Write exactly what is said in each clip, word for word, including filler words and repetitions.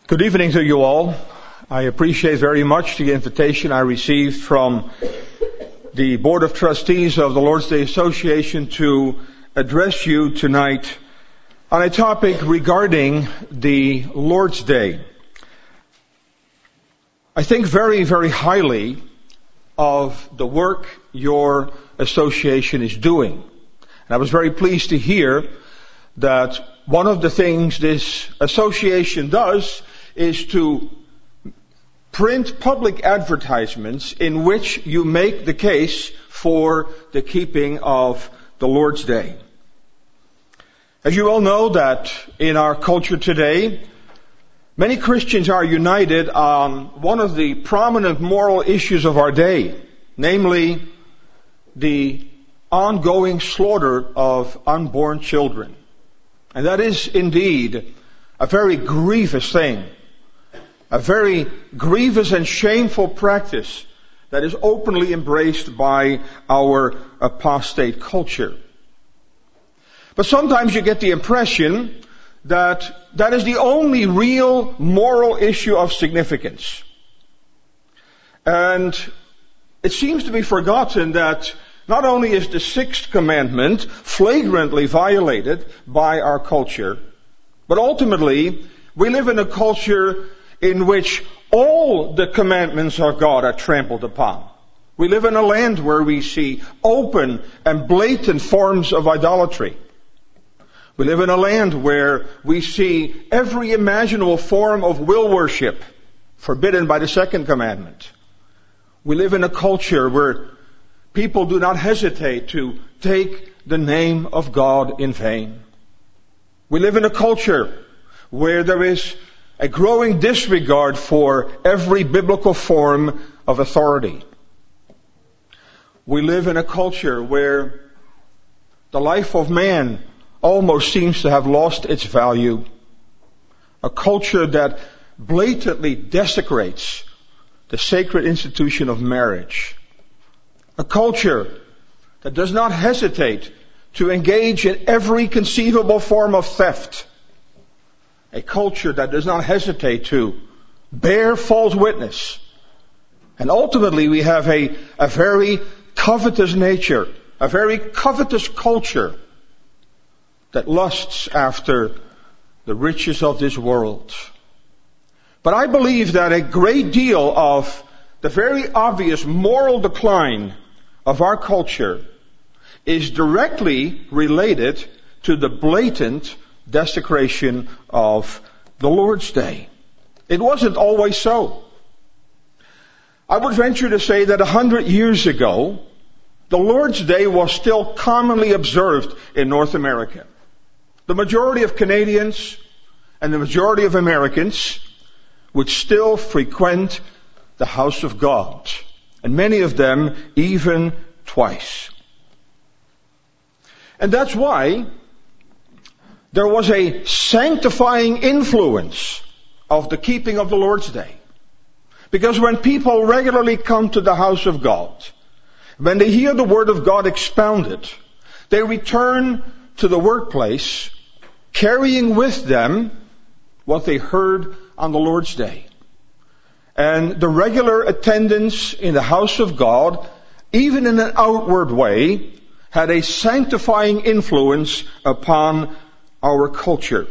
Good evening to you all. I appreciate very much the invitation I received from the Board of Trustees of the Lord's Day Association to address you tonight on a topic regarding the Lord's Day. I think very, very highly of the work your association is doing. And I was very pleased to hear that one of the things this association does is to print public advertisements in which you make the case for the keeping of the Lord's Day. As you all know that in our culture today, many Christians are united on one of the prominent moral issues of our day, namely the ongoing slaughter of unborn children. And that is indeed a very grievous thing. A very grievous and shameful practice that is openly embraced by our apostate culture. But sometimes you get the impression that that is the only real moral issue of significance. And it seems to be forgotten that not only is the sixth commandment flagrantly violated by our culture, but ultimately we live in a culture in which all the commandments of God are trampled upon. We live in a land where we see open and blatant forms of idolatry. We live in a land where we see every imaginable form of will worship forbidden by the second commandment. We live in a culture where people do not hesitate to take the name of God in vain. We live in a culture where there is a growing disregard for every biblical form of authority. We live in a culture where the life of man almost seems to have lost its value. A culture that blatantly desecrates the sacred institution of marriage. A culture that does not hesitate to engage in every conceivable form of theft. A culture that does not hesitate to bear false witness. And ultimately we have a, a very covetous nature, a very covetous culture that lusts after the riches of this world. But I believe that a great deal of the very obvious moral decline of our culture is directly related to the blatant desecration of the Lord's Day. It wasn't always so. I would venture to say that a hundred years ago, the Lord's Day was still commonly observed in North America. The majority of Canadians and the majority of Americans would still frequent the house of God, and many of them even twice. And that's why there was a sanctifying influence of the keeping of the Lord's Day. Because when people regularly come to the house of God, when they hear the word of God expounded, they return to the workplace carrying with them what they heard on the Lord's Day. And the regular attendance in the house of God, even in an outward way, had a sanctifying influence upon our culture.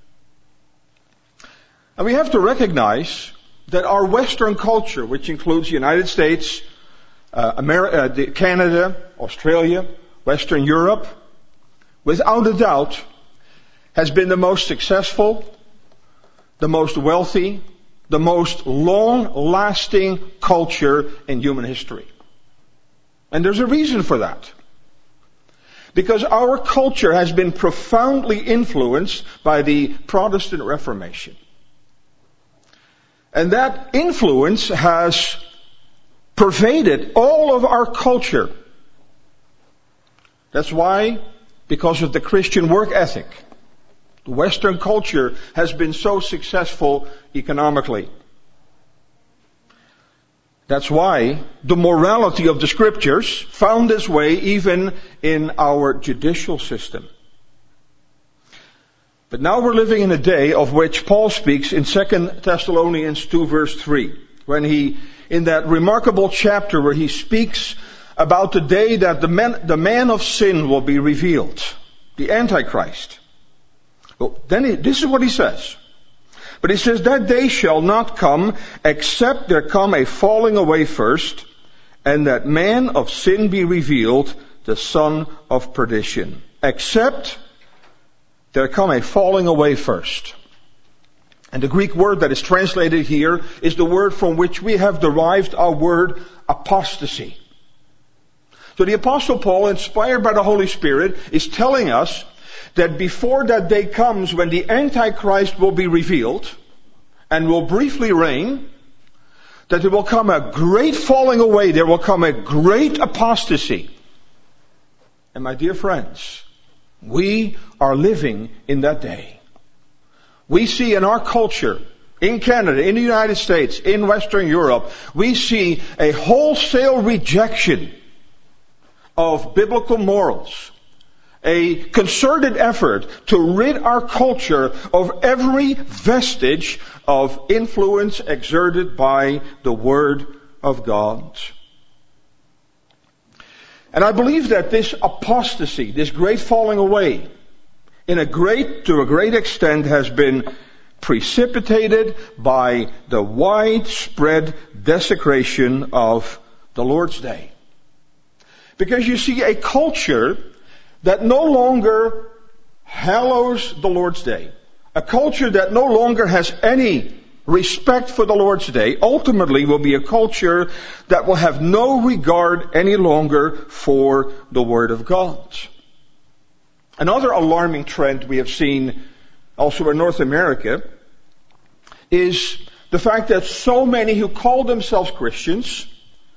And we have to recognize that our Western culture, which includes the United States, uh, America, uh, Canada, Australia, Western Europe, without a doubt, has been the most successful, the most wealthy, the most long-lasting culture in human history. And there's a reason for that. Because our culture has been profoundly influenced by the Protestant Reformation. And that influence has pervaded all of our culture. That's why, because of the Christian work ethic, the Western culture has been so successful economically. That's why the morality of the scriptures found its way even in our judicial system. But now we're living in a day of which Paul speaks in Second Thessalonians two verse three, when he, in that remarkable chapter where he speaks about the day that the man, the man of sin will be revealed, the Antichrist. Well, then he, this is what he says. But he says, that day shall not come except there come a falling away first, and that man of sin be revealed, the son of perdition. Except there come a falling away first. And the Greek word that is translated here is the word from which we have derived our word apostasy. So the Apostle Paul, inspired by the Holy Spirit, is telling us that before that day comes when the Antichrist will be revealed and will briefly reign, that there will come a great falling away, there will come a great apostasy. And my dear friends, we are living in that day. We see in our culture, in Canada, in the United States, in Western Europe, we see a wholesale rejection of biblical morals. A concerted effort to rid our culture of every vestige of influence exerted by the Word of God. And I believe that this apostasy, this great falling away, in a great, to a great extent has been precipitated by the widespread desecration of the Lord's Day. Because you see, a culture that no longer hallows the Lord's Day, a culture that no longer has any respect for the Lord's Day, ultimately will be a culture that will have no regard any longer for the Word of God. Another alarming trend we have seen also in North America is the fact that so many who call themselves Christians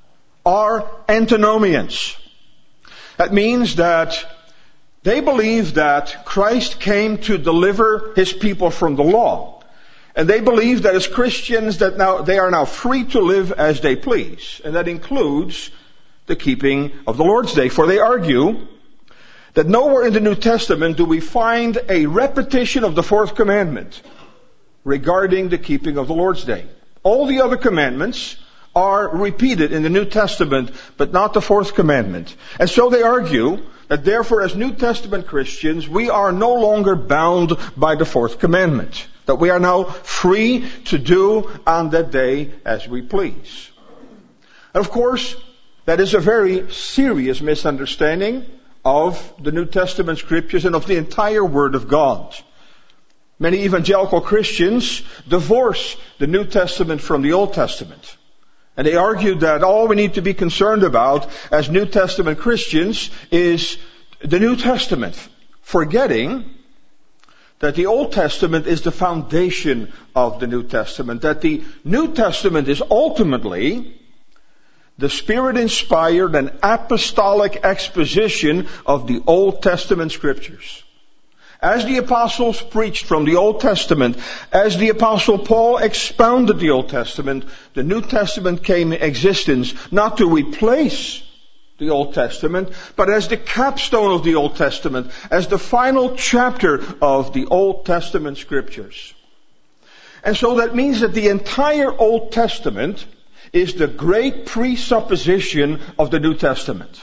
are antinomians. That means that they believe that Christ came to deliver His people from the law. And they believe that as Christians that now they are now free to live as they please. And that includes the keeping of the Lord's Day. For they argue that nowhere in the New Testament do we find a repetition of the fourth commandment regarding the keeping of the Lord's Day. All the other commandments are repeated in the New Testament, but not the fourth commandment. And so they argue that therefore as New Testament Christians, we are no longer bound by the fourth commandment. That we are now free to do on that day as we please. And of course, that is a very serious misunderstanding of the New Testament scriptures and of the entire Word of God. Many evangelical Christians divorce the New Testament from the Old Testament. And they argue that all we need to be concerned about as New Testament Christians is the New Testament, forgetting that the Old Testament is the foundation of the New Testament, that the New Testament is ultimately the Spirit-inspired and apostolic exposition of the Old Testament scriptures. As the apostles preached from the Old Testament, as the apostle Paul expounded the Old Testament, the New Testament came in existence not to replace the Old Testament, but as the capstone of the Old Testament, as the final chapter of the Old Testament scriptures. And so that means that the entire Old Testament is the great presupposition of the New Testament.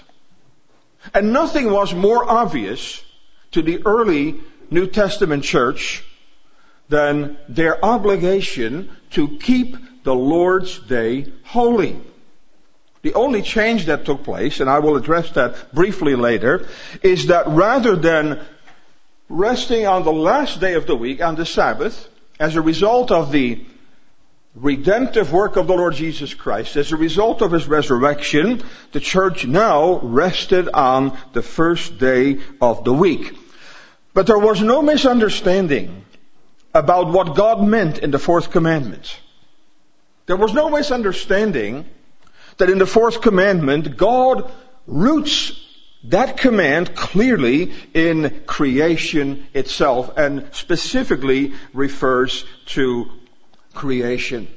And nothing was more obvious to the early New Testament church than their obligation to keep the Lord's Day holy. The only change that took place, and I will address that briefly later, is that rather than resting on the last day of the week, on the Sabbath, as a result of the redemptive work of the Lord Jesus Christ, as a result of His resurrection, the church now rested on the first day of the week. But there was no misunderstanding about what God meant in the fourth commandment. There was no misunderstanding that in the fourth commandment, God roots that command clearly in creation itself and specifically refers to creation.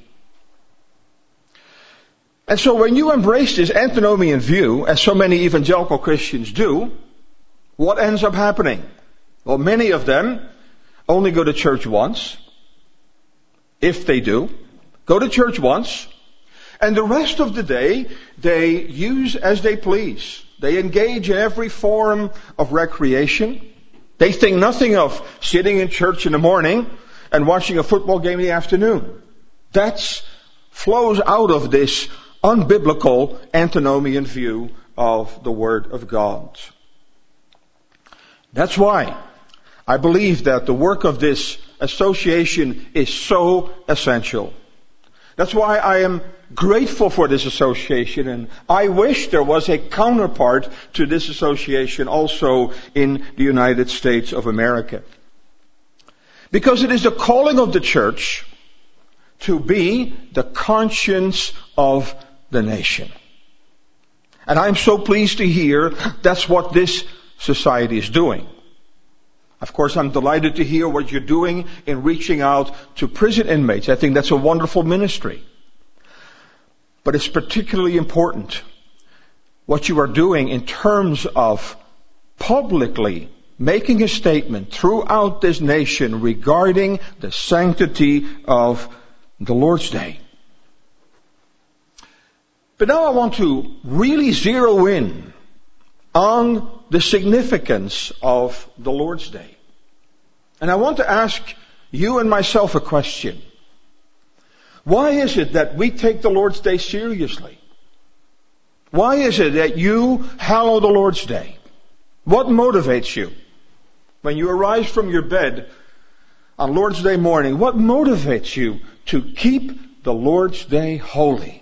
And so when you embrace this antinomian view, as so many evangelical Christians do, what ends up happening? Well, many of them only go to church once, if they do, go to church once, and the rest of the day they use as they please. They engage in every form of recreation. They think nothing of sitting in church in the morning and watching a football game in the afternoon. That flows out of this unbiblical antinomian view of the Word of God. That's why I believe that the work of this association is so essential. That's why I am grateful for this association, and I wish there was a counterpart to this association also in the United States of America. Because it is the calling of the church to be the conscience of the nation. And I'm so pleased to hear that's what this society is doing. Of course, I'm delighted to hear what you're doing in reaching out to prison inmates. I think that's a wonderful ministry. But it's particularly important what you are doing in terms of publicly making a statement throughout this nation regarding the sanctity of the Lord's Day. But now I want to really zero in on the significance of the Lord's Day. And I want to ask you and myself a question. Why is it that we take the Lord's Day seriously? Why is it that you hallow the Lord's Day? What motivates you? When you arise from your bed on Lord's Day morning, what motivates you to keep the Lord's Day holy?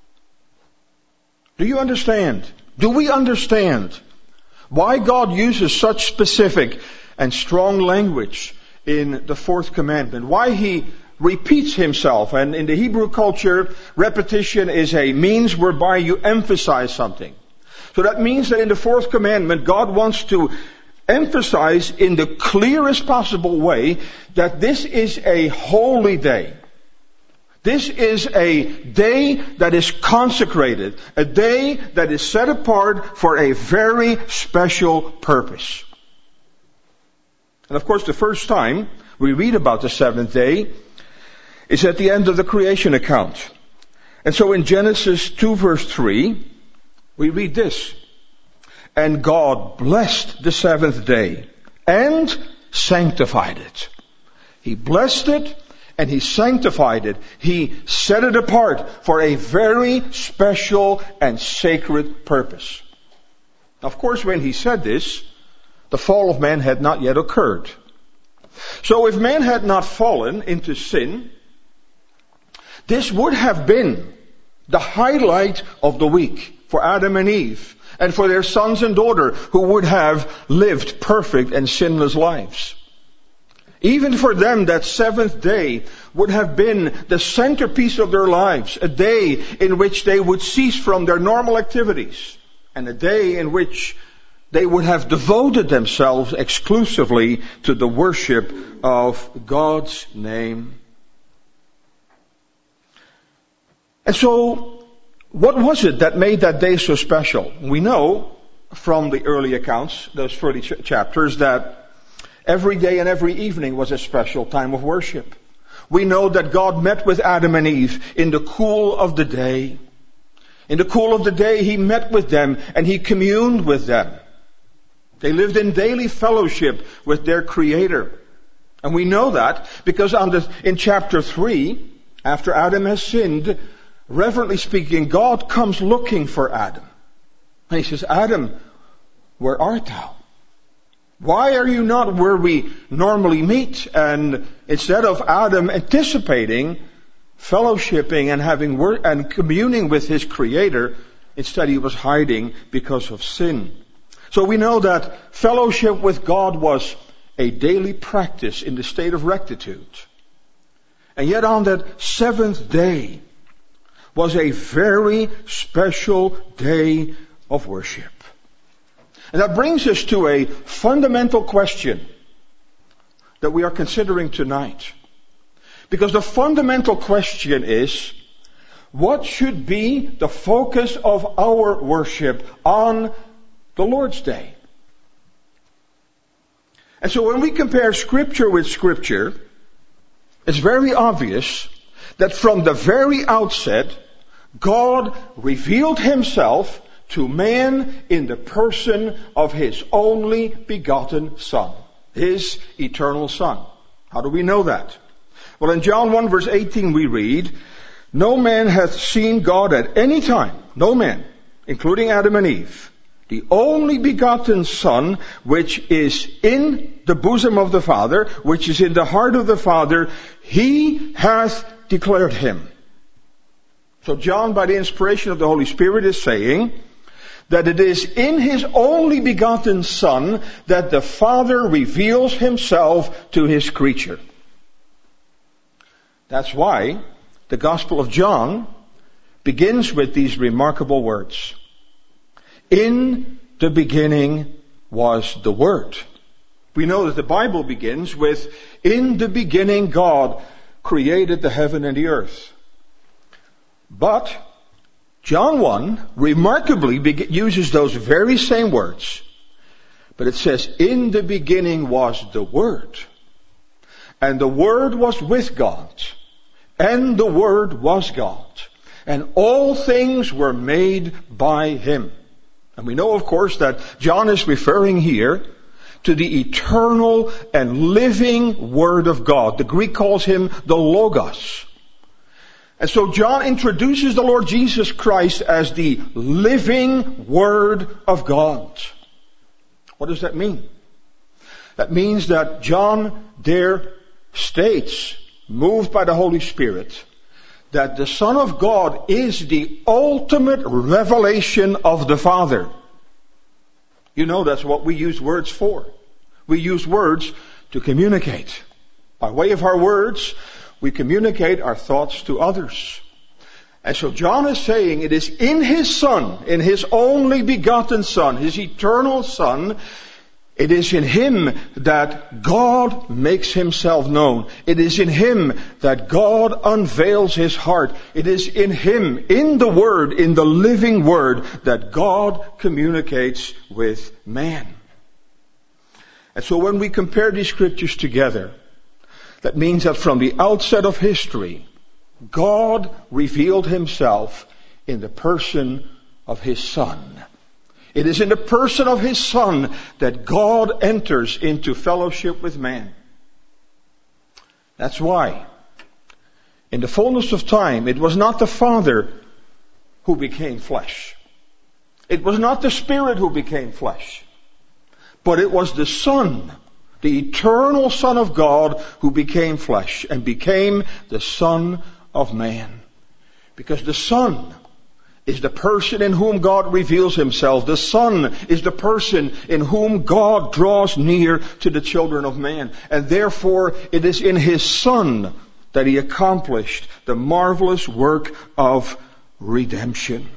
Do you understand? Do we understand why God uses such specific and strong language in the fourth commandment? Why He repeats Himself? And in the Hebrew culture, repetition is a means whereby you emphasize something. So that means that in the fourth commandment, God wants to emphasize in the clearest possible way that this is a holy day. This is a day that is consecrated, a day that is set apart for a very special purpose. And of course, the first time we read about the seventh day is at the end of the creation account. And so in Genesis two verse three, we read this. And God blessed the seventh day and sanctified it. He blessed it and He sanctified it. He set it apart for a very special and sacred purpose. Of course, when He said this, the fall of man had not yet occurred. So if man had not fallen into sin, this would have been the highlight of the week for Adam and Eve and for their sons and daughter who would have lived perfect and sinless lives. Even for them, that seventh day would have been the centerpiece of their lives, a day in which they would cease from their normal activities, and a day in which they would have devoted themselves exclusively to the worship of God's name. And so, what was it that made that day so special? We know from the early accounts, those early ch- chapters, that every day and every evening was a special time of worship. We know that God met with Adam and Eve in the cool of the day. In the cool of the day, He met with them and He communed with them. They lived in daily fellowship with their Creator. And we know that because on the, in chapter three, after Adam has sinned, reverently speaking, God comes looking for Adam. And He says, Adam, where art thou? Why are you not where we normally meet? And instead of Adam anticipating, fellowshipping and having wor- and communing with his Creator, instead he was hiding because of sin. So we know that fellowship with God was a daily practice in the state of rectitude. And yet on that seventh day was a very special day of worship. And that brings us to a fundamental question that we are considering tonight. Because the fundamental question is, what should be the focus of our worship on the Lord's Day? And so when we compare Scripture with Scripture, it's very obvious that from the very outset, God revealed Himself to man in the person of His only begotten Son, His eternal Son. How do we know that? Well, in John one verse eighteen we read, "No man hath seen God at any time," no man, including Adam and Eve, "the only begotten Son, which is in the bosom of the Father, which is in the heart of the Father, He hath declared Him." So John, by the inspiration of the Holy Spirit, is saying that it is in His only begotten Son that the Father reveals Himself to His creature. That's why the Gospel of John begins with these remarkable words. "In the beginning was the Word." We know that the Bible begins with, "In the beginning God created the heaven and the earth." But John one remarkably be- uses those very same words. But it says, "In the beginning was the Word. And the Word was with God. And the Word was God. And all things were made by Him." And we know, of course, that John is referring here to the eternal and living Word of God. The Greek calls Him the Logos. And so John introduces the Lord Jesus Christ as the living Word of God. What does that mean? That means that John there states, moved by the Holy Spirit, that the Son of God is the ultimate revelation of the Father. You know, that's what we use words for. We use words to communicate. By way of our words, we communicate our thoughts to others. And so John is saying it is in His Son, in His only begotten Son, His eternal Son, it is in Him that God makes Himself known. It is in Him that God unveils His heart. It is in Him, in the Word, in the living Word, that God communicates with man. And so when we compare these scriptures together, that means that from the outset of history, God revealed Himself in the person of His Son. It is in the person of His Son that God enters into fellowship with man. That's why, in the fullness of time, it was not the Father who became flesh. It was not the Spirit who became flesh. But it was the Son, the eternal Son of God, who became flesh and became the Son of man. Because the Son is the person in whom God reveals Himself. The Son is the person in whom God draws near to the children of man. And therefore, it is in His Son that He accomplished the marvelous work of redemption.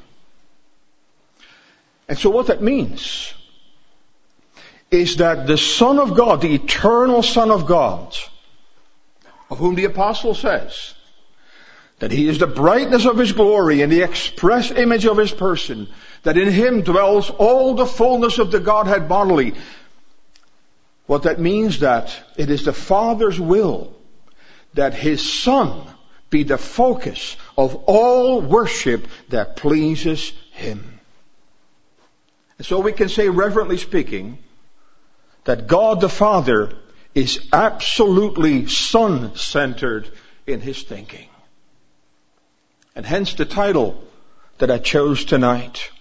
And so what that means is that the Son of God, the eternal Son of God, of whom the apostle says that He is the brightness of His glory and the express image of His person, that in Him dwells all the fullness of the Godhead bodily. What that means that it is the Father's will that His Son be the focus of all worship that pleases Him. And so we can say, reverently speaking, that God the Father is absolutely Son-centered in His thinking. And hence the title that I chose tonight.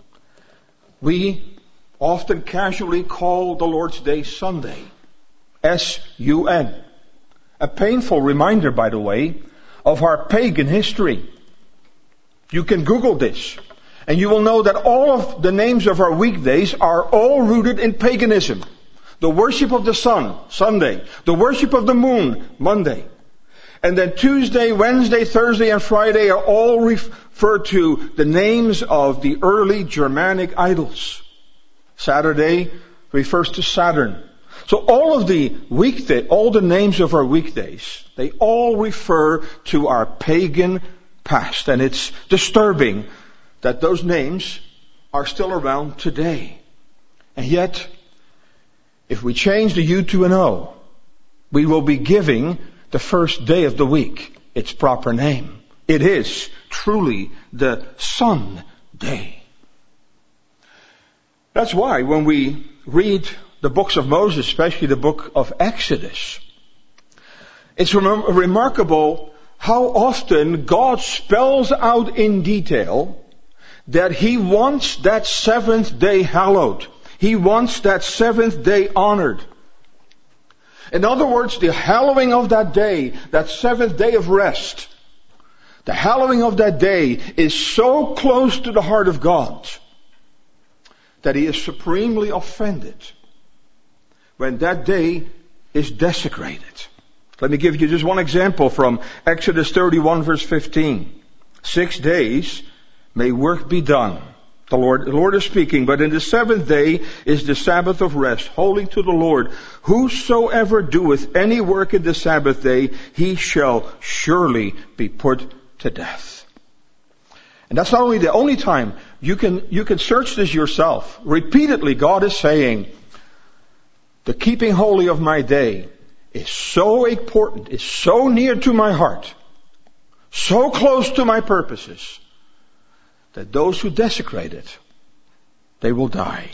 We often casually call the Lord's Day Sunday. S U N. A painful reminder, by the way, of our pagan history. You can Google this, and you will know that all of the names of our weekdays are all rooted in paganism. The worship of the sun, Sunday. The worship of the moon, Monday. And then Tuesday, Wednesday, Thursday, and Friday are all referred to the names of the early Germanic idols. Saturday refers to Saturn. So all of the weekday, all the names of our weekdays, they all refer to our pagan past. And it's disturbing that those names are still around today. And yet, if we change the U to an O, we will be giving the first day of the week its proper name. It is truly the Sunday. That's why when we read the books of Moses, especially the book of Exodus, it's rem- remarkable how often God spells out in detail that He wants that seventh day hallowed. He wants that seventh day honored. In other words, the hallowing of that day, that seventh day of rest, the hallowing of that day is so close to the heart of God that He is supremely offended when that day is desecrated. Let me give you just one example from Exodus thirty-one verse fifteen. Six days may work be done. The Lord, the Lord is speaking, but in the seventh day is the Sabbath of rest, holy to the Lord. Whosoever doeth any work in the Sabbath day, he shall surely be put to death. And that's not only the only time. You can, you can search this yourself. Repeatedly, God is saying, the keeping holy of my day is so important, is so near to my heart, so close to my purposes, that those who desecrate it, they will die.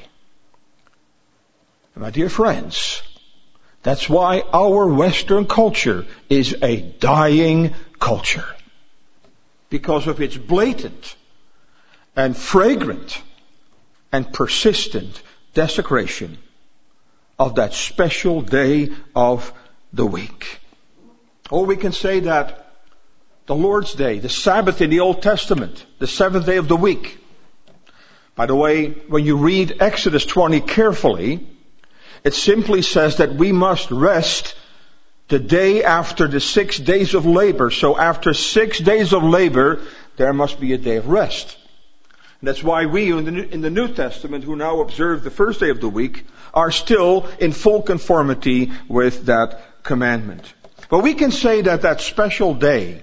And my dear friends, that's why our Western culture is a dying culture. Because of its blatant and fragrant and persistent desecration of that special day of the week. Or we can say that the Lord's Day, the Sabbath in the Old Testament, the seventh day of the week. By the way, when you read Exodus twenty carefully, it simply says that we must rest the day after the six days of labor. So after six days of labor, there must be a day of rest. And that's why we in the, New, in the New Testament, who now observe the first day of the week, are still in full conformity with that commandment. But we can say that that special day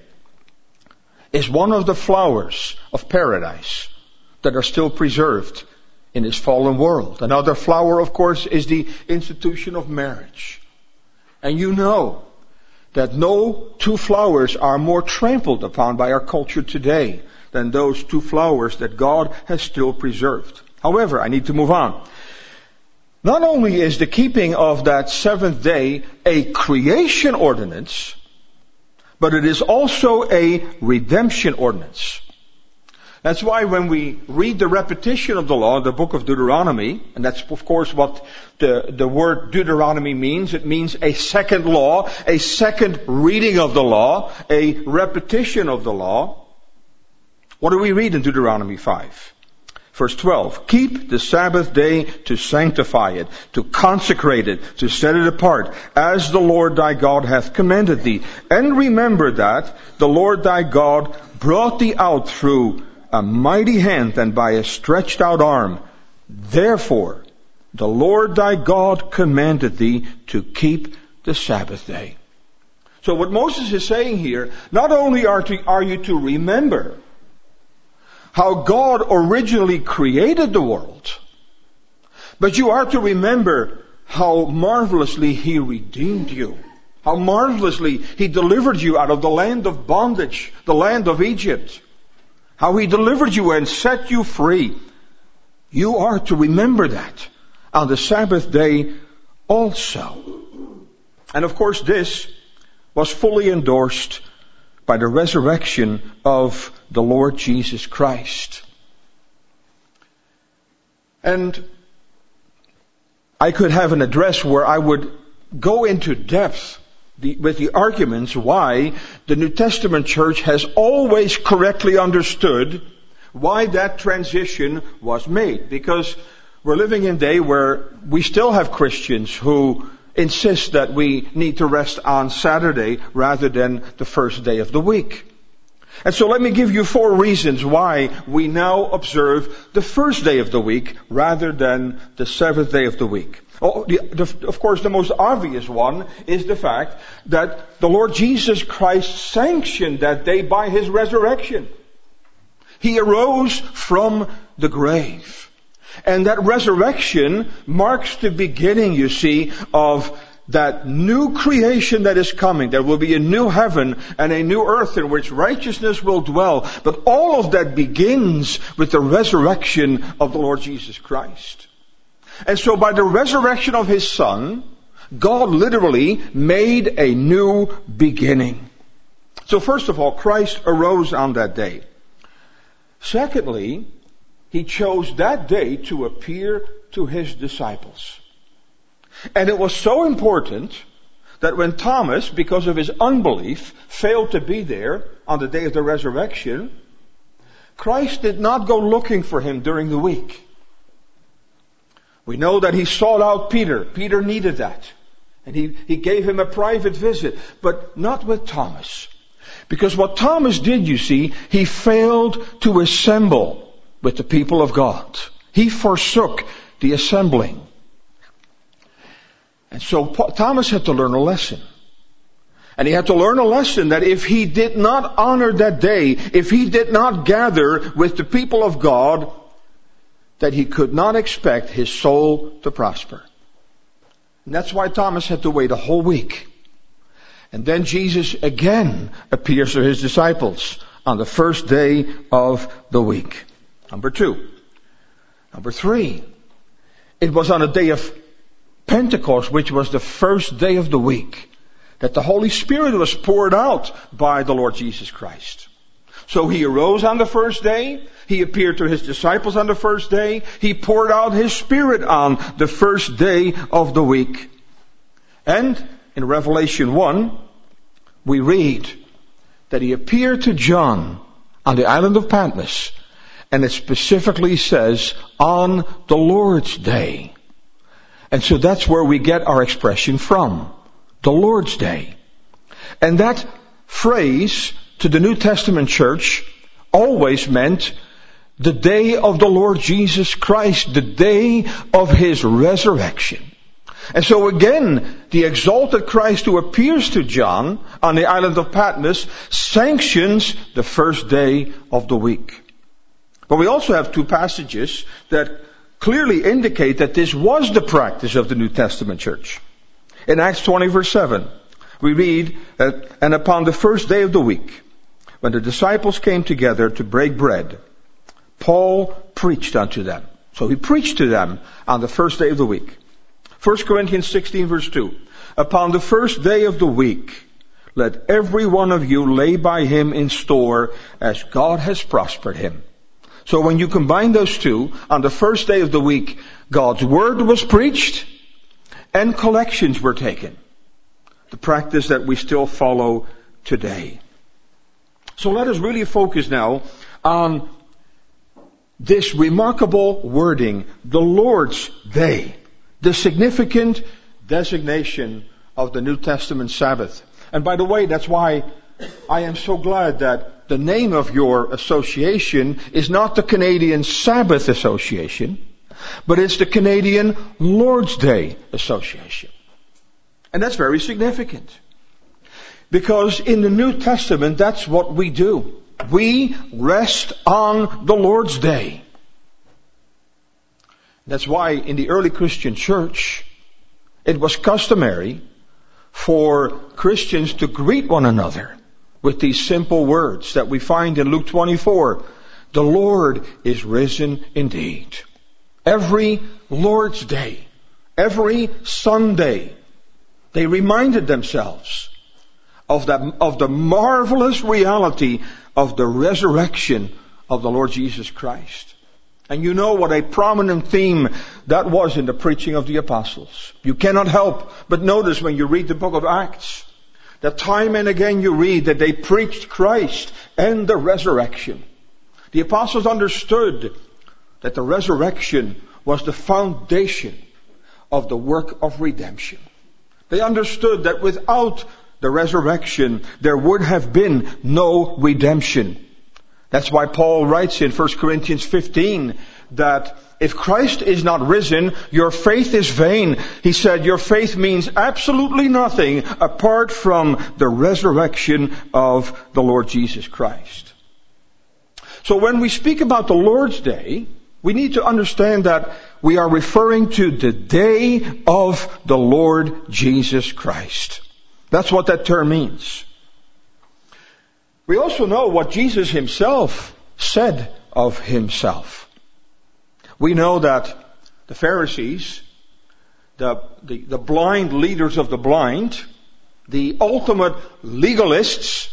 is one of the flowers of paradise that are still preserved in this fallen world. Another flower, of course, is the institution of marriage. And you know that no two flowers are more trampled upon by our culture today than those two flowers that God has still preserved. However, I need to move on. Not only is the keeping of that seventh day a creation ordinance, but it is also a redemption ordinance. That's why when we read the repetition of the law in the book of Deuteronomy, and that's of course what the, the word Deuteronomy means. It means a second law, a second reading of the law, a repetition of the law. What do we read in Deuteronomy five? Verse twelve, keep the Sabbath day to sanctify it, to consecrate it, to set it apart, as the Lord thy God hath commanded thee. And remember that the Lord thy God brought thee out through a mighty hand and by a stretched out arm. Therefore, the Lord thy God commanded thee to keep the Sabbath day. So what Moses is saying here, not only are, to, are you to remember how God originally created the world, but you are to remember how marvelously He redeemed you. How marvelously He delivered you out of the land of bondage, the land of Egypt. How He delivered you and set you free. You are to remember that on the Sabbath day also. And of course this was fully endorsed by the resurrection of the Lord Jesus Christ. And I could have an address where I would go into depth the, with the arguments why the New Testament church has always correctly understood why that transition was made. Because we're living in a day where we still have Christians who insist that we need to rest on Saturday rather than the first day of the week. And so let me give you four reasons why we now observe the first day of the week rather than the seventh day of the week. Oh, the, the, of course, the most obvious one is the fact that the Lord Jesus Christ sanctioned that day by His resurrection. He arose from the grave. And that resurrection marks the beginning, you see, of that new creation that is coming. There will be a new heaven and a new earth in which righteousness will dwell. But all of that begins with the resurrection of the Lord Jesus Christ. And so by the resurrection of His Son, God literally made a new beginning. So first of all, Christ arose on that day. Secondly, He chose that day to appear to His disciples. And it was so important that when Thomas, because of his unbelief, failed to be there on the day of the resurrection, Christ did not go looking for him during the week. We know that He sought out Peter. Peter needed that. And he, he gave him a private visit, but not with Thomas. Because what Thomas did, you see, he failed to assemble with the people of God. He forsook the assembling. And so Thomas had to learn a lesson. And he had to learn a lesson that if he did not honor that day, if he did not gather with the people of God, that he could not expect his soul to prosper. And that's why Thomas had to wait a whole week. And then Jesus again appears to His disciples on the first day of the week. Number two. Number three. It was on a day of Pentecost, which was the first day of the week, that the Holy Spirit was poured out by the Lord Jesus Christ. So He arose on the first day. He appeared to His disciples on the first day. He poured out His Spirit on the first day of the week. And in Revelation one, we read that He appeared to John on the island of Patmos. And it specifically says, on the Lord's day. And so that's where we get our expression from. The Lord's Day. And that phrase to the New Testament church always meant the day of the Lord Jesus Christ, the day of His resurrection. And so again, the exalted Christ who appears to John on the island of Patmos sanctions the first day of the week. But we also have two passages that clearly indicate that this was the practice of the New Testament church. In Acts twenty verse seven, we read that, and upon the first day of the week, when the disciples came together to break bread, Paul preached unto them. So he preached to them on the first day of the week. First Corinthians sixteen verse two, upon the first day of the week, let every one of you lay by him in store as God has prospered him. So when you combine those two, on the first day of the week, God's word was preached and collections were taken. The practice that we still follow today. So let us really focus now on this remarkable wording, the Lord's Day, the significant designation of the New Testament Sabbath. And by the way, that's why I am so glad that the name of your association is not the Canadian Sabbath Association, but it's the Canadian Lord's Day Association. And that's very significant. Because in the New Testament, that's what we do. We rest on the Lord's Day. That's why in the early Christian church, it was customary for Christians to greet one another with these simple words that we find in Luke twenty-four. The Lord is risen indeed. Every Lord's Day, every Sunday, they reminded themselves of that, of the marvelous reality of the resurrection of the Lord Jesus Christ. And you know what a prominent theme that was in the preaching of the apostles. You cannot help but notice when you read the book of Acts that time and again you read that they preached Christ and the resurrection. The apostles understood that the resurrection was the foundation of the work of redemption. They understood that without the resurrection, there would have been no redemption. That's why Paul writes in First Corinthians fifteen that if Christ is not risen, your faith is vain. He said your faith means absolutely nothing apart from the resurrection of the Lord Jesus Christ. So when we speak about the Lord's Day, we need to understand that we are referring to the day of the Lord Jesus Christ. That's what that term means. We also know what Jesus himself said of himself. We know that the Pharisees, the, the, the blind leaders of the blind, the ultimate legalists,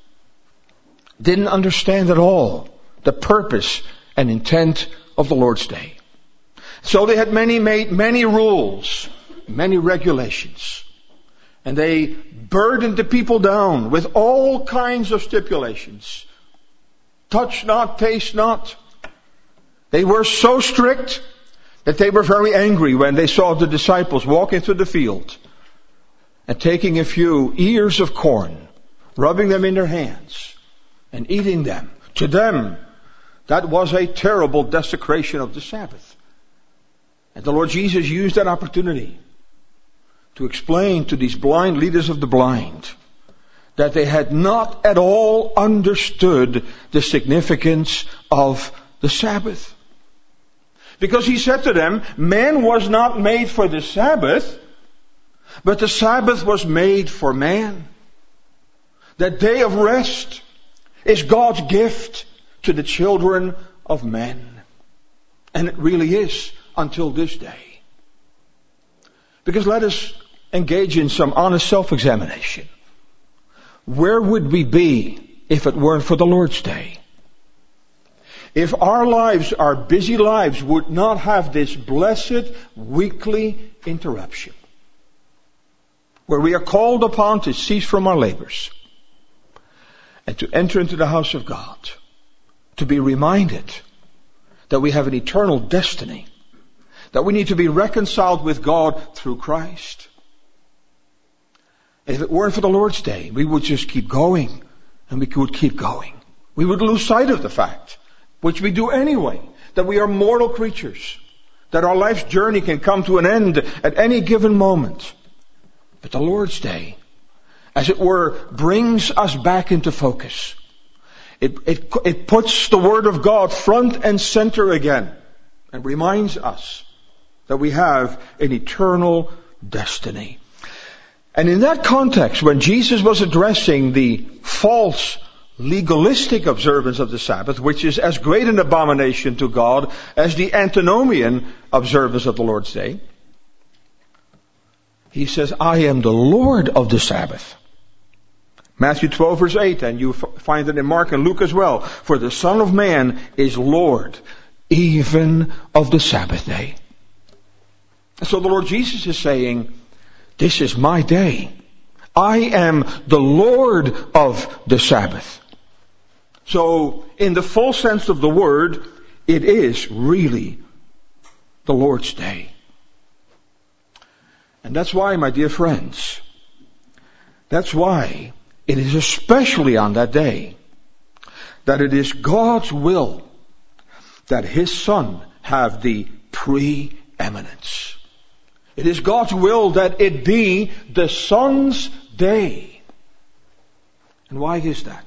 didn't understand at all the purpose and intent of the Lord's Day. So they had many made many rules, many regulations. And they burdened the people down with all kinds of stipulations. Touch not, taste not. They were so strict that they were very angry when they saw the disciples walking through the field and taking a few ears of corn, rubbing them in their hands and eating them. To them, that was a terrible desecration of the Sabbath. And the Lord Jesus used that opportunity to explain to these blind leaders of the blind that they had not at all understood the significance of the Sabbath. Because he said to them, man was not made for the Sabbath, but the Sabbath was made for man. That day of rest is God's gift to the children of men. And it really is until this day. Because let us engage in some honest self-examination. Where would we be if it weren't for the Lord's Day? If our lives, our busy lives, would not have this blessed weekly interruption, where we are called upon to cease from our labors and to enter into the house of God, to be reminded that we have an eternal destiny, that we need to be reconciled with God through Christ. If it weren't for the Lord's Day, we would just keep going, and we would keep going. We would lose sight of the fact, which we do anyway, that we are mortal creatures, that our life's journey can come to an end at any given moment. But the Lord's Day, as it were, brings us back into focus. It, it, it puts the Word of God front and center again and reminds us that we have an eternal destiny. And in that context, when Jesus was addressing the false legalistic observance of the Sabbath, which is as great an abomination to God as the antinomian observance of the Lord's Day, he says, I am the Lord of the Sabbath. Matthew twelve verse eight, and you find it in Mark and Luke as well. For the Son of Man is Lord, even of the Sabbath day. And so the Lord Jesus is saying, this is my day. I am the Lord of the Sabbath. So, in the full sense of the word, it is really the Lord's Day. And that's why, my dear friends, that's why it is especially on that day that it is God's will that His Son have the preeminence. It is God's will that it be the Son's day. And why is that?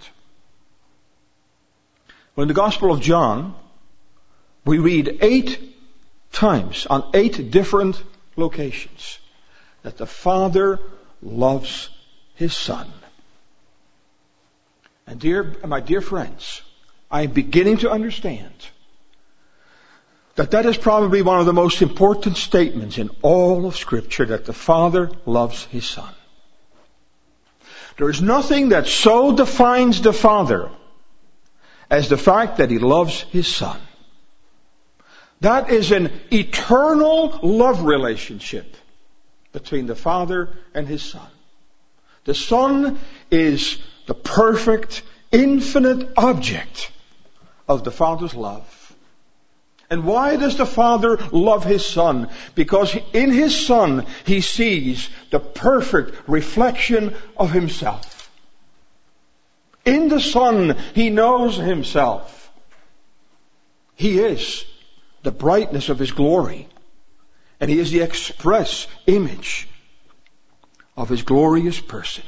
Well, in the Gospel of John, we read eight times on eight different locations that the Father loves His Son. And dear, my dear friends, I'm beginning to understand that that is probably one of the most important statements in all of Scripture, that the Father loves His Son. There is nothing that so defines the Father as the fact that He loves His Son. That is an eternal love relationship between the Father and His Son. The Son is the perfect, infinite object of the Father's love. And why does the Father love His Son? Because in His Son, He sees the perfect reflection of Himself. In the Son, He knows Himself. He is the brightness of His glory. And He is the express image of His glorious person.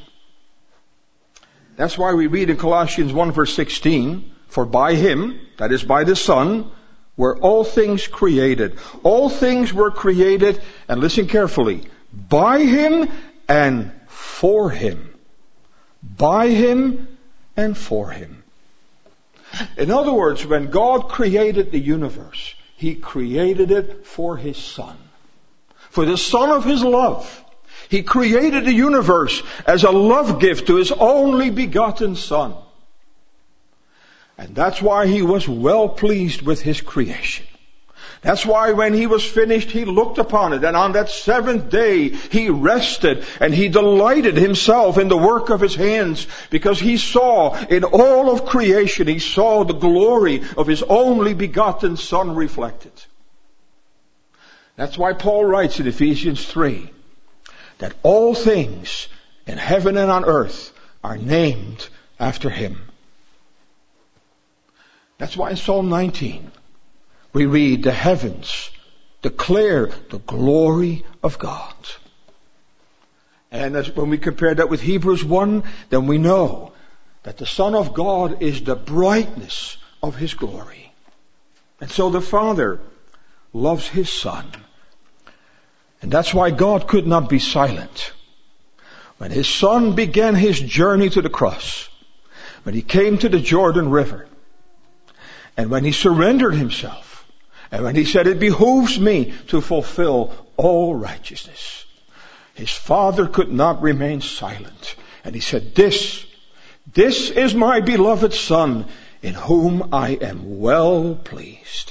That's why we read in Colossians one verse sixteen, for by Him, that is by the Son, were all things created. All things were created, and listen carefully, by Him and for Him. By Him and for Him. In other words, when God created the universe, He created it for His Son. For the Son of His love. He created the universe as a love gift to His only begotten Son. And that's why He was well pleased with His creation. That's why when He was finished, He looked upon it. And on that seventh day, He rested and He delighted Himself in the work of His hands. Because He saw in all of creation, He saw the glory of His only begotten Son reflected. That's why Paul writes in Ephesians three, that all things in heaven and on earth are named after Him. That's why in Psalm nineteen, we read, the heavens declare the glory of God. And as when we compare that with Hebrews one, then we know that the Son of God is the brightness of His glory. And so the Father loves His Son. And that's why God could not be silent. When His Son began His journey to the cross, when He came to the Jordan River, and when He surrendered Himself, and when He said, it behooves me to fulfill all righteousness, His Father could not remain silent. And He said, this, this is my beloved Son, in whom I am well pleased.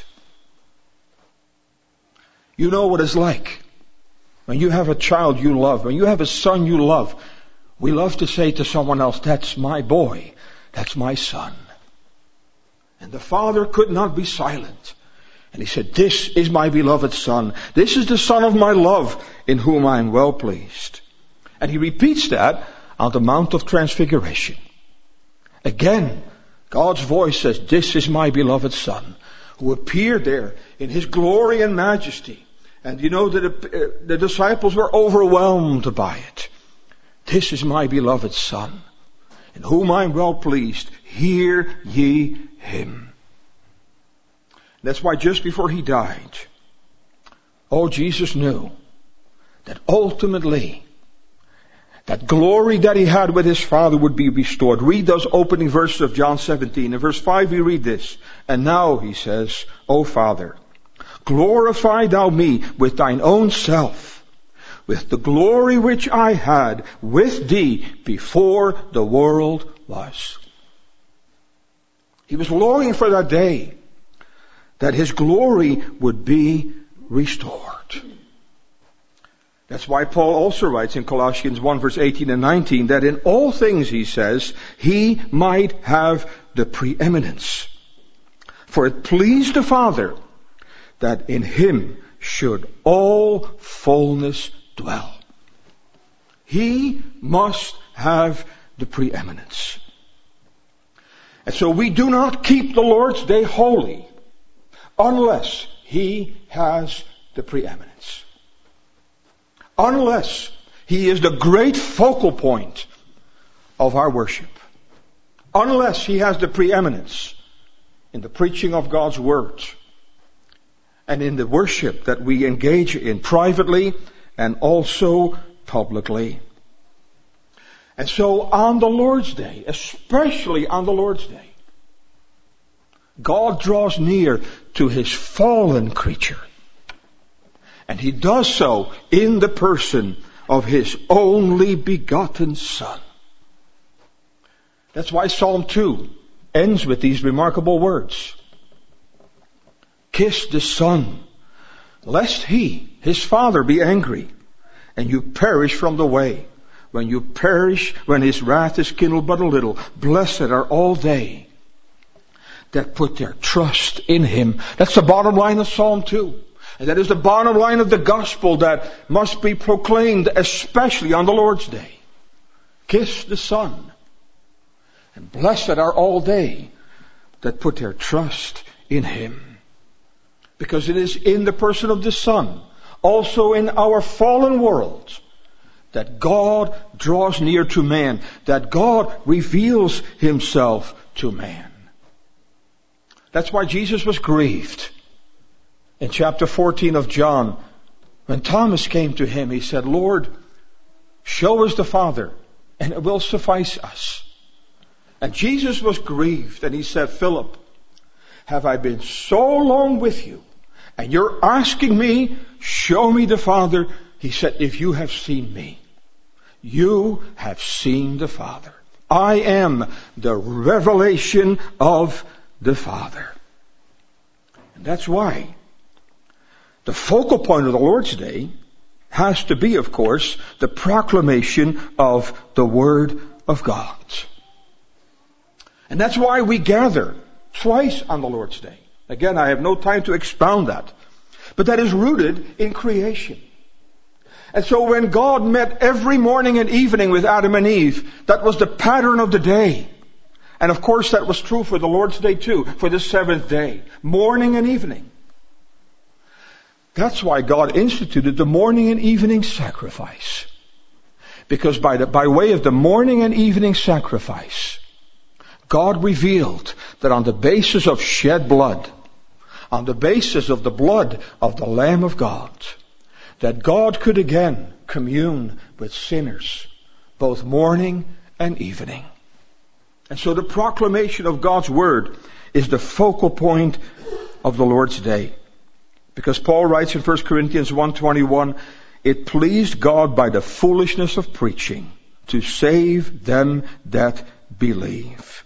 You know what it's like when you have a child you love, when you have a son you love. We love to say to someone else, that's my boy, that's my son. And the Father could not be silent. And He said, this is my beloved Son. This is the Son of my love, in whom I am well pleased. And He repeats that on the Mount of Transfiguration. Again, God's voice says, this is my beloved Son, who appeared there in His glory and majesty. And you know that the, the disciples were overwhelmed by it. This is my beloved Son, in whom I am well pleased. Hear ye Him. That's why just before He died, oh, Jesus knew that ultimately that glory that He had with His Father would be restored. Read those opening verses of John seventeen. In verse five we read this. And now, He says, O Father, glorify Thou me with Thine own self, with the glory which I had with Thee before the world was. He was longing for that day that His glory would be restored. That's why Paul also writes in Colossians one verse eighteen and nineteen that in all things, he says, He might have the preeminence. For it pleased the Father that in Him should all fullness dwell. He must have the preeminence. And so we do not keep the Lord's Day holy unless He has the preeminence. Unless He is the great focal point of our worship. Unless He has the preeminence in the preaching of God's Word and in the worship that we engage in privately and also publicly. And so on the Lord's Day, especially on the Lord's Day, God draws near to His fallen creature. And He does so in the person of His only begotten Son. That's why Psalm two ends with these remarkable words. Kiss the Son, lest He, His Father, be angry, and you perish from the way. When you perish, when His wrath is kindled but a little, blessed are all they that put their trust in Him. That's the bottom line of Psalm two. And that is the bottom line of the gospel that must be proclaimed, especially on the Lord's Day. Kiss the Son. And blessed are all they that put their trust in Him. Because it is in the person of the Son, also in our fallen world, that God draws near to man, that God reveals Himself to man. That's why Jesus was grieved In chapter fourteen of John, when Thomas came to him, he said, Lord, show us the Father, and it will suffice us. And Jesus was grieved, and he said, Philip, have I been so long with you, and you're asking me, show me the Father? He said, if you have seen me, you have seen the Father. I am the revelation of the Father. And that's why the focal point of the Lord's Day has to be, of course, the proclamation of the Word of God. And that's why we gather twice on the Lord's Day. Again, I have no time to expound that. But that is rooted in creation. And so when God met every morning and evening with Adam and Eve, that was the pattern of the day. And of course that was true for the Lord's Day too, for the seventh day. Morning and evening. That's why God instituted the morning and evening sacrifice. Because by the, by way of the morning and evening sacrifice, God revealed that on the basis of shed blood, on the basis of the blood of the Lamb of God, that God could again commune with sinners, both morning and evening. And so the proclamation of God's Word is the focal point of the Lord's Day. Because Paul writes in First Corinthians one twenty-one, it pleased God by the foolishness of preaching to save them that believe.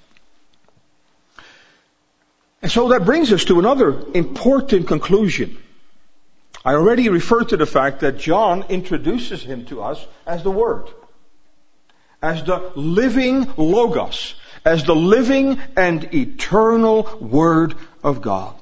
And so that brings us to another important conclusion. I already referred to the fact that John introduces him to us as the Word, as the living Logos, as the living and eternal Word of God.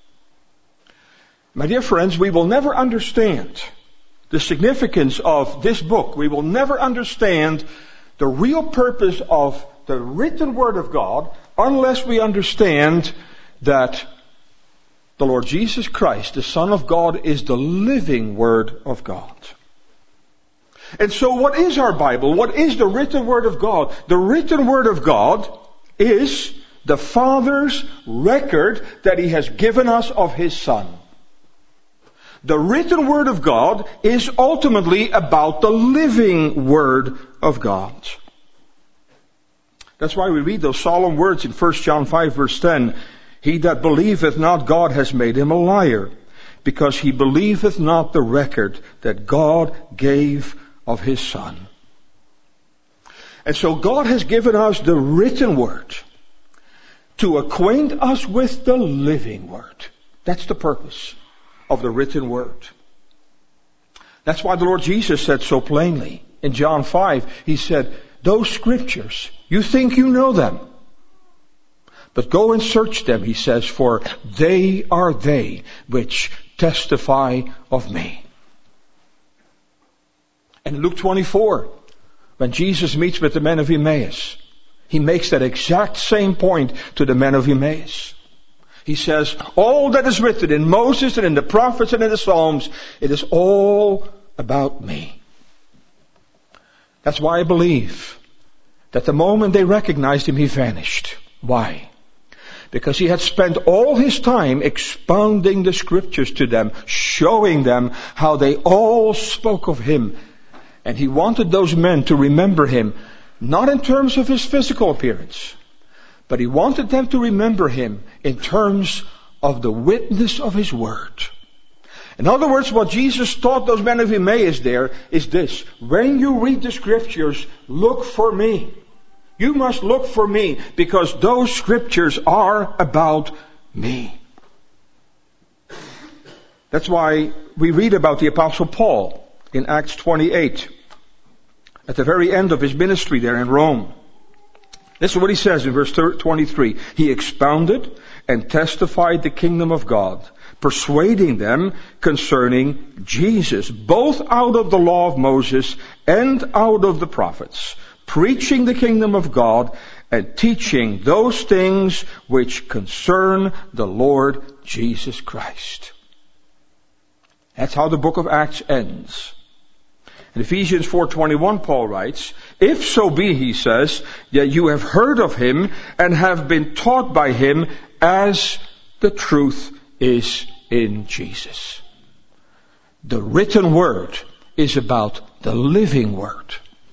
My dear friends, we will never understand the significance of this book. We will never understand the real purpose of the written Word of God unless we understand that the Lord Jesus Christ, the Son of God, is the living Word of God. And so what is our Bible? What is the written Word of God? The written Word of God is the Father's record that He has given us of His Son. The written Word of God is ultimately about the living Word of God. That's why we read those solemn words in First John five verse ten. He that believeth not God has made him a liar, because he believeth not the record that God gave of His Son. And so God has given us the written Word to acquaint us with the living Word. That's the purpose of the written Word. That's why the Lord Jesus said so plainly in John five, He said, those scriptures, you think you know them. But go and search them, He says, for they are they which testify of me. And in Luke twenty-four, when Jesus meets with the men of Emmaus, He makes that exact same point to the men of Emmaus. He says, all that is written in Moses and in the prophets and in the Psalms, it is all about me. That's why I believe that the moment they recognized Him, He vanished. Why? Because He had spent all His time expounding the scriptures to them, showing them how they all spoke of Him. And He wanted those men to remember Him, not in terms of His physical appearance, but He wanted them to remember Him in terms of the witness of His Word. In other words, what Jesus taught those men of Emmaus there is this: when you read the scriptures, look for me. You must look for me, because those scriptures are about me. That's why we read about the Apostle Paul in Acts twenty-eight, at the very end of his ministry there in Rome. This is what he says in verse twenty-three. He expounded and testified the kingdom of God, persuading them concerning Jesus, both out of the law of Moses and out of the prophets, preaching the kingdom of God and teaching those things which concern the Lord Jesus Christ. That's how the book of Acts ends. In Ephesians four twenty-one, Paul writes, if so be, he says, that you have heard of Him and have been taught by Him as the truth is in Jesus. The written word is about the living word.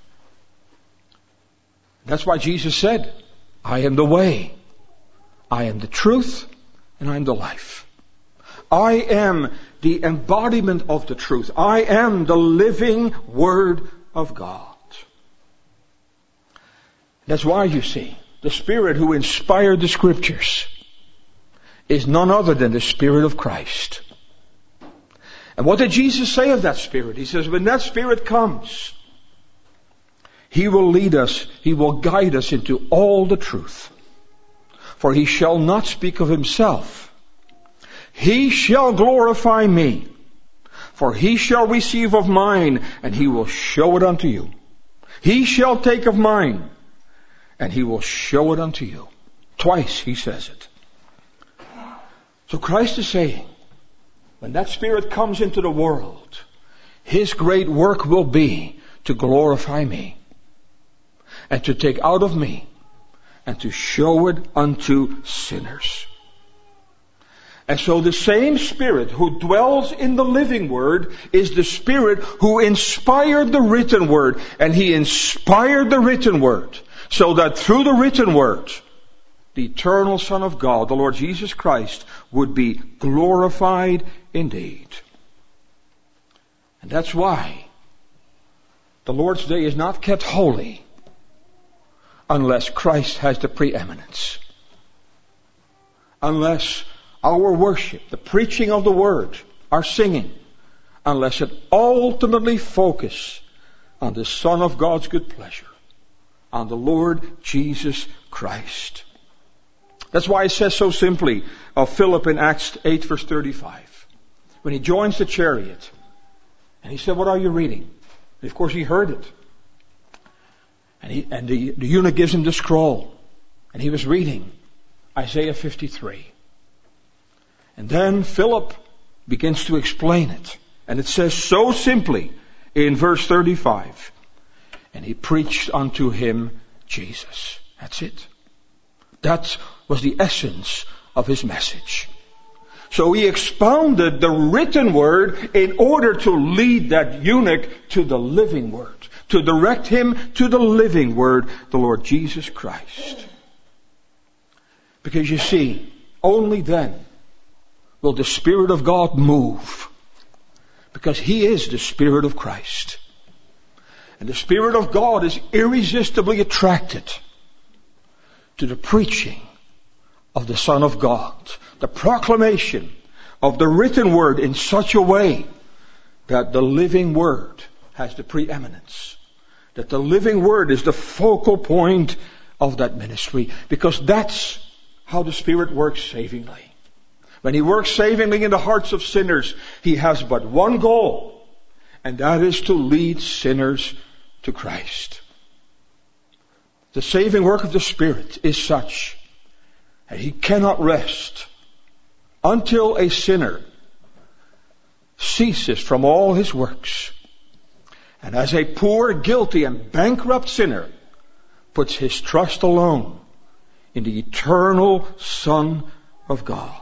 That's why Jesus said, I am the way, I am the truth, and I am the life. I am the embodiment of the truth. I am the living word of God. That's why, you see, the Spirit who inspired the Scriptures is none other than the Spirit of Christ. And what did Jesus say of that Spirit? He says, when that Spirit comes, He will lead us, He will guide us into all the truth. For He shall not speak of Himself. He shall glorify me. For He shall receive of mine, and He will show it unto you. He shall take of mine, and He will show it unto you. Twice He says it. So Christ is saying, when that Spirit comes into the world, His great work will be to glorify me, and to take out of me, and to show it unto sinners. And so the same Spirit who dwells in the living Word is the Spirit who inspired the written Word. And He inspired the written Word so that through the written Word, the eternal Son of God, the Lord Jesus Christ, would be glorified indeed. And that's why the Lord's Day is not kept holy unless Christ has the preeminence. Unless our worship, the preaching of the Word, our singing, unless it ultimately focus on the Son of God's good pleasure, on the Lord Jesus Christ. That's why it says so simply of Philip in Acts eight verse thirty-five. When he joins the chariot, and he said, what are you reading? And of course he heard it. And, he, and the, the eunuch gives him the scroll. And he was reading Isaiah fifty-three. And then Philip begins to explain it. And it says so simply in verse thirty-five. And he preached unto him Jesus. That's it. That was the essence of his message. So he expounded the written word in order to lead that eunuch to the living word. To direct him to the living word, the Lord Jesus Christ. Because you see, only then will the Spirit of God move. Because He is the Spirit of Christ. And the Spirit of God is irresistibly attracted to the preaching of the Son of God. The proclamation of the written word in such a way that the living word has the preeminence. That the living word is the focal point of that ministry. Because that's how the Spirit works savingly. When He works savingly in the hearts of sinners, He has but one goal, and that is to lead sinners to Christ. The saving work of the Spirit is such that He cannot rest until a sinner ceases from all his works, and as a poor, guilty, and bankrupt sinner puts his trust alone in the eternal Son of God.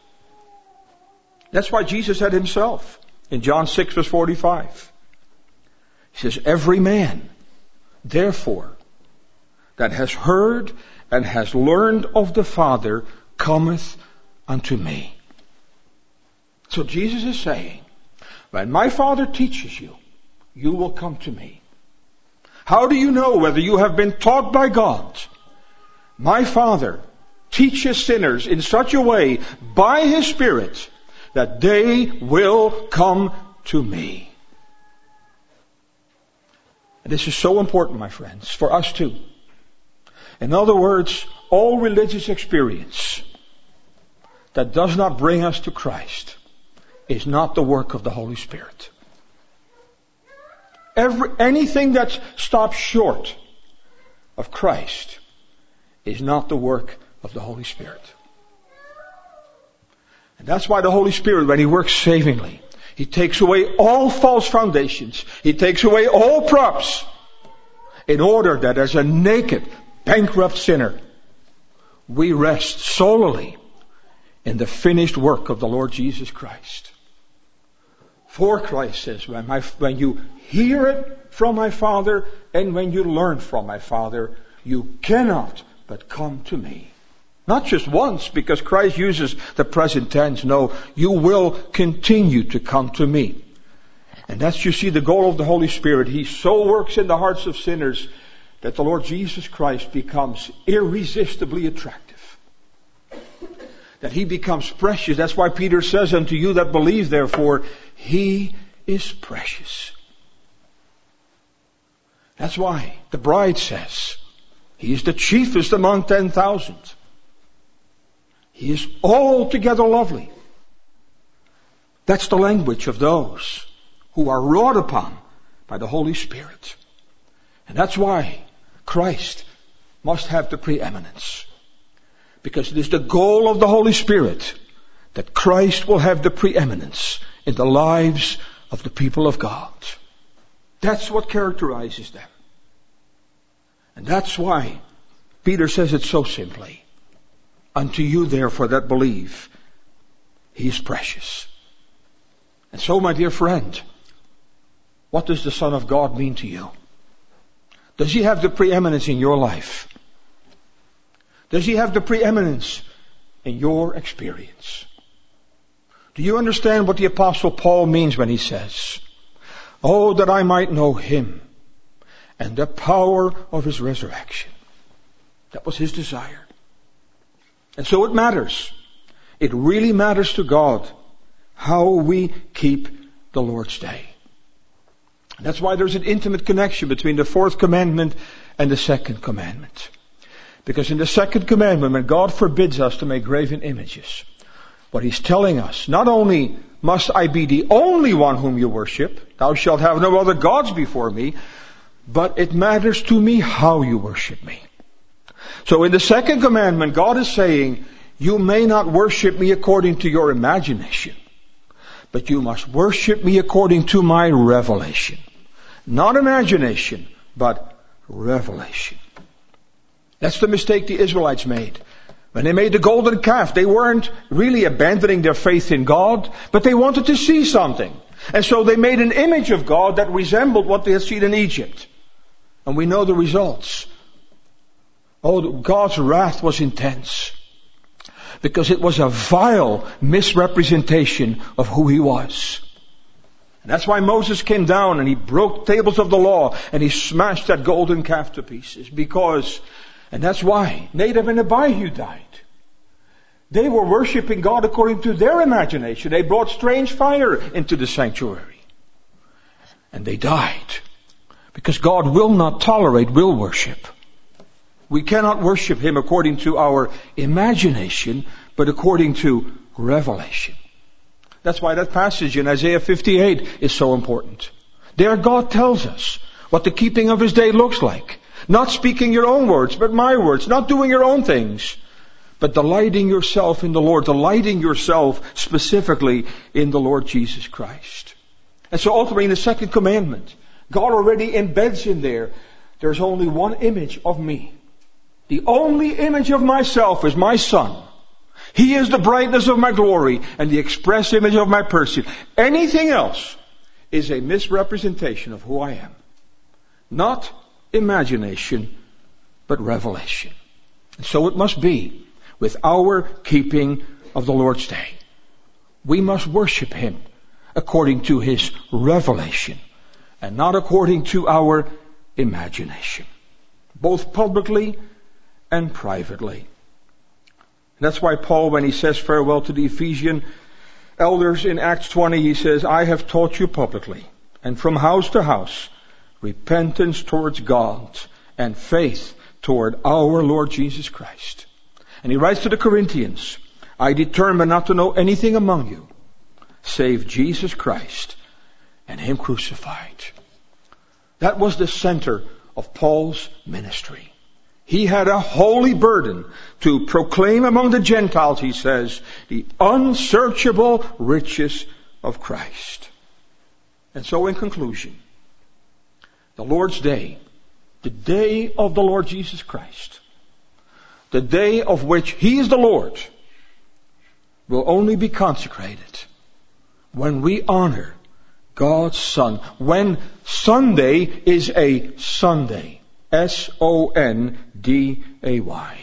That's why Jesus said Himself in John six verse forty-five. He says, every man, therefore, that has heard and has learned of the Father cometh unto me. So Jesus is saying, when my Father teaches you, you will come to me. How do you know whether you have been taught by God? My Father teaches sinners in such a way by His Spirit that they will come to me. And this is so important, my friends, for us too. In other words, all religious experience that does not bring us to Christ is not the work of the Holy Spirit. Every, anything that stops short of Christ is not the work of the Holy Spirit. And that's why the Holy Spirit, when He works savingly, He takes away all false foundations. He takes away all props in order that as a naked, bankrupt sinner, we rest solely in the finished work of the Lord Jesus Christ. For Christ says, when, my, when you hear it from my Father and when you learn from my Father, you cannot but come to me. Not just once, because Christ uses the present tense. No, you will continue to come to me. And that's, you see, the goal of the Holy Spirit. He so works in the hearts of sinners that the Lord Jesus Christ becomes irresistibly attractive. That He becomes precious. That's why Peter says, unto you that believe, therefore, He is precious. That's why the bride says, He is the chiefest among ten thousand. He is altogether lovely. That's the language of those who are wrought upon by the Holy Spirit. And that's why Christ must have the preeminence. Because it is the goal of the Holy Spirit that Christ will have the preeminence in the lives of the people of God. That's what characterizes them. And that's why Peter says it so simply. Unto you therefore that believe, He is precious. And so, my dear friend, what does the Son of God mean to you? Does He have the preeminence in your life? Does He have the preeminence in your experience? Do you understand what the Apostle Paul means when he says, oh, that I might know Him and the power of His resurrection. That was his desire. And so it matters. It really matters to God how we keep the Lord's Day. And that's why there's an intimate connection between the fourth commandment and the second commandment. Because in the second commandment, when God forbids us to make graven images, what He's telling us, not only must I be the only one whom you worship, thou shalt have no other gods before me, but it matters to me how you worship me. So in the second commandment, God is saying, you may not worship me according to your imagination, but you must worship me according to my revelation. Not imagination, but revelation. That's the mistake the Israelites made. When they made the golden calf, they weren't really abandoning their faith in God, but they wanted to see something. And so they made an image of God that resembled what they had seen in Egypt. And we know the results. Oh, God's wrath was intense. Because it was a vile misrepresentation of who He was. And that's why Moses came down and he broke tables of the law and he smashed that golden calf to pieces. Because, and that's why Nadab and Abihu died. They were worshiping God according to their imagination. They brought strange fire into the sanctuary. And they died. Because God will not tolerate will worship. We cannot worship Him according to our imagination, but according to revelation. That's why that passage in Isaiah fifty-eight is so important. There God tells us what the keeping of His day looks like. Not speaking your own words, but my words. Not doing your own things, but delighting yourself in the Lord. Delighting yourself specifically in the Lord Jesus Christ. And so ultimately in the second commandment, God already embeds in there, there's only one image of me. The only image of myself is my Son. He is the brightness of my glory and the express image of my person. Anything else is a misrepresentation of who I am. Not imagination, but revelation. And so it must be with our keeping of the Lord's Day. We must worship Him according to His revelation and not according to our imagination. Both publicly and privately. That's why Paul, when he says farewell to the Ephesian elders in Acts twenty, he says, I have taught you publicly and from house to house repentance towards God and faith toward our Lord Jesus Christ. And he writes to the Corinthians, I determined not to know anything among you save Jesus Christ and Him crucified. That was the center of Paul's ministry. He had a holy burden to proclaim among the Gentiles, he says, the unsearchable riches of Christ. And so in conclusion, the Lord's Day, the day of the Lord Jesus Christ, the day of which He is the Lord, will only be consecrated when we honor God's Son. When Sunday is a Sunday. S O N D A Y.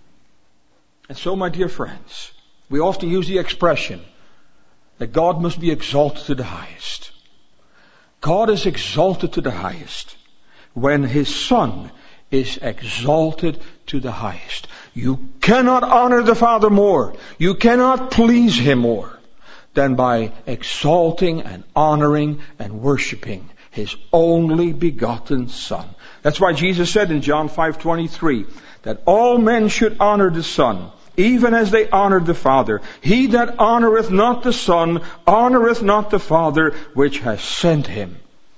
And so, my dear friends, we often use the expression that God must be exalted to the highest. God is exalted to the highest when His Son is exalted to the highest. You cannot honor the Father more, you cannot please Him more than by exalting and honoring and worshiping His only begotten Son. That's why Jesus said in John five twenty-three that all men should honor the Son, even as they honored the Father. He that honoreth not the Son, honoreth not the Father which has sent Him.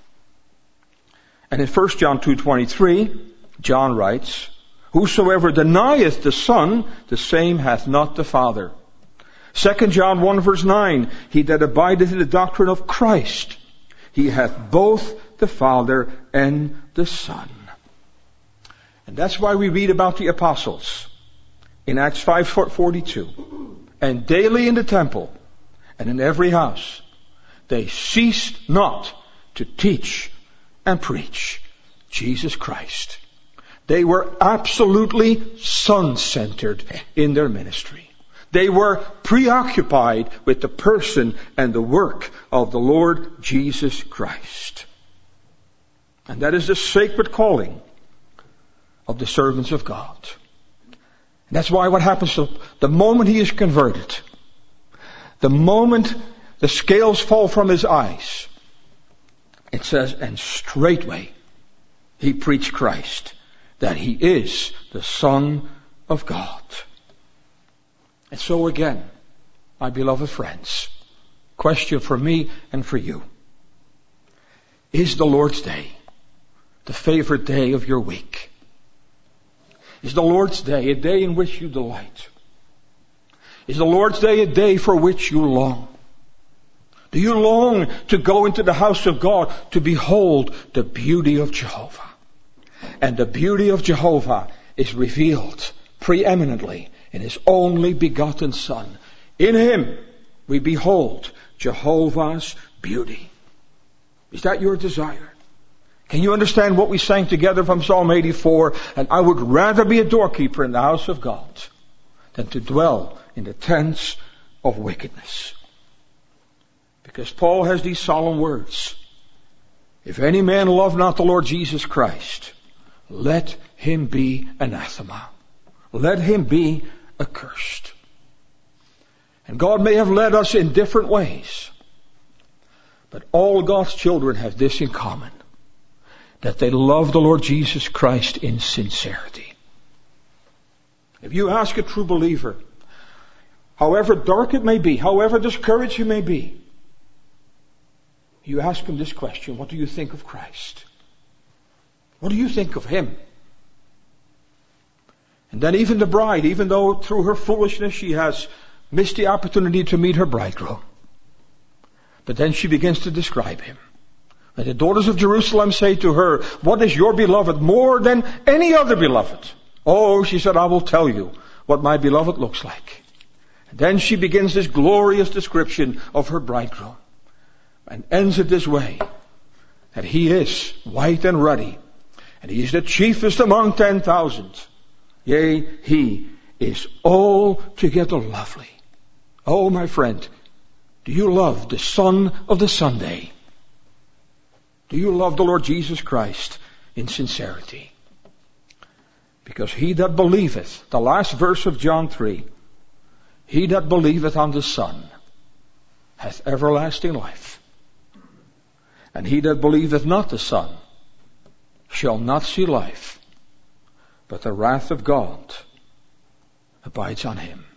And in First John two twenty-three, John writes, whosoever denieth the Son, the same hath not the Father. Second John one verse nine, he that abideth in the doctrine of Christ, he hath both the Father and the Son. And that's why we read about the apostles in Acts five forty-two. And daily in the temple and in every house, they ceased not to teach and preach Jesus Christ. They were absolutely Son-centered in their ministry. They were preoccupied with the person and the work of the Lord Jesus Christ. And that is the sacred calling of the servants of God. And that's why what happens to the moment he is converted, the moment the scales fall from his eyes, it says, and straightway he preached Christ, that he is the Son of God. And so again, my beloved friends, question for me and for you. Is the Lord's Day the favorite day of your week? Is the Lord's Day a day in which you delight? Is the Lord's Day a day for which you long? Do you long to go into the house of God to behold the beauty of Jehovah? And the beauty of Jehovah is revealed preeminently in His only begotten Son. In Him we behold Jehovah's beauty. Is that your desire? Can you understand what we sang together from Psalm eighty-four? And I would rather be a doorkeeper in the house of God than to dwell in the tents of wickedness. Because Paul has these solemn words. If any man love not the Lord Jesus Christ, let him be anathema. Let him be accursed. And God may have led us in different ways. But all God's children have this in common. That they love the Lord Jesus Christ in sincerity. If you ask a true believer, however dark it may be, however discouraged you may be, you ask him this question, what do you think of Christ? What do you think of Him? And then even the bride, even though through her foolishness she has missed the opportunity to meet her bridegroom. But then she begins to describe Him. And the daughters of Jerusalem say to her, what is your beloved more than any other beloved? Oh, she said, I will tell you what my beloved looks like. And then she begins this glorious description of her bridegroom. And ends it this way, that he is white and ruddy, and he is the chiefest among ten thousand. Yea, he is altogether lovely. Oh, my friend, do you love the Son of the Sunday? Do you love the Lord Jesus Christ in sincerity? Because he that believeth, the last verse of John three, he that believeth on the Son hath everlasting life. And he that believeth not the Son shall not see life, but the wrath of God abides on him.